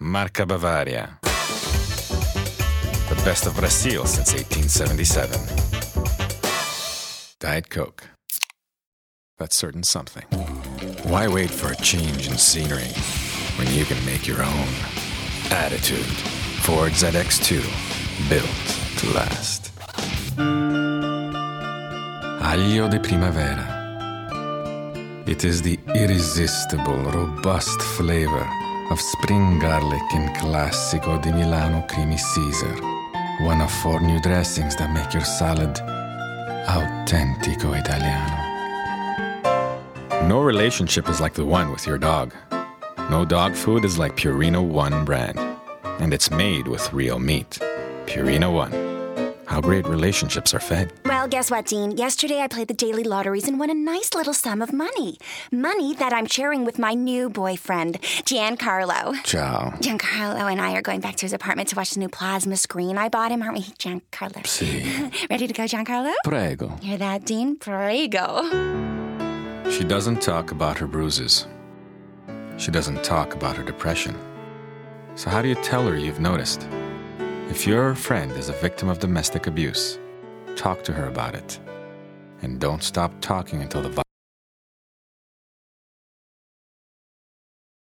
Marca Bavaria. The best of Brazil since 1877. Diet Coke. That's certain something. Why wait for a change in scenery when you can make your own? Attitude. Ford ZX2. Built to last. Aglio di Primavera. It is the irresistible, robust flavor of spring garlic in Classico di Milano Creamy Caesar. One of 4 new dressings that make your salad autentico Italiano. No relationship is like the one with your dog. No dog food is like Purina One brand. And it's made with real meat. Purina One. How great relationships are fed. Well, guess what, Dean? Yesterday I played the daily lotteries and won a nice little sum of money. Money that I'm sharing with my new boyfriend, Giancarlo. Ciao. Giancarlo and I are going back to his apartment to watch the new plasma screen I bought him, aren't we, Giancarlo? Si. Ready to go, Giancarlo? Prego. Hear that, Dean? Prego. She doesn't talk about her bruises. She doesn't talk about her depression. So how do you tell her you've noticed? If your friend is a victim of domestic abuse, talk to her about it. And don't stop talking until the